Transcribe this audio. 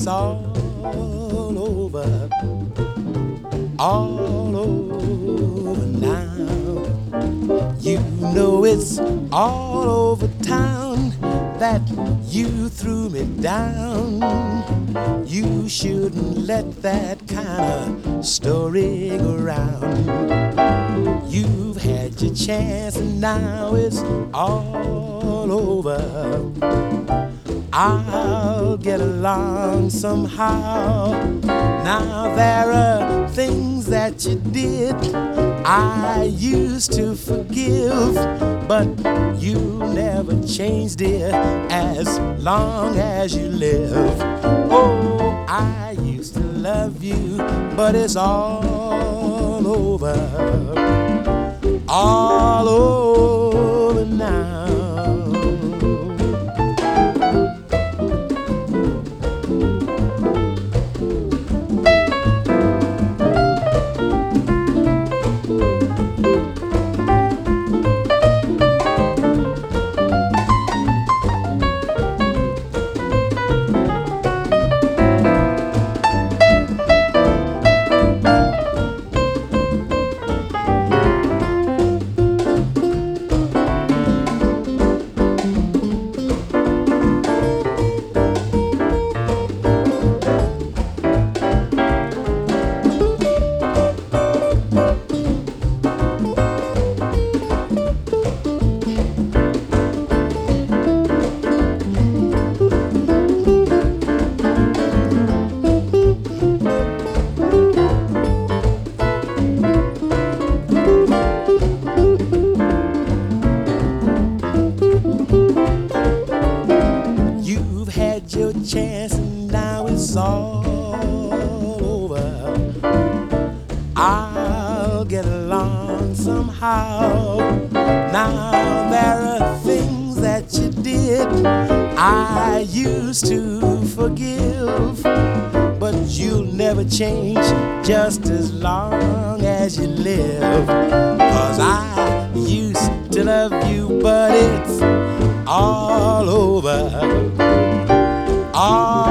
it's all over now. You know it's all over town that you threw me down. You shouldn't let that kind of story go round. You've had your chance and now it's all over. I'll get along somehow. Now there are things that you did I used to forgive, but you never changed, dear, as long as you live. Oh, I used to love you, but it's all over now. Your chance and now it's all over. I'll get along somehow. Now there are things that you did I used to forgive, but you'll never change just as long as you live. 'Cause I used to love you, but it's all over. All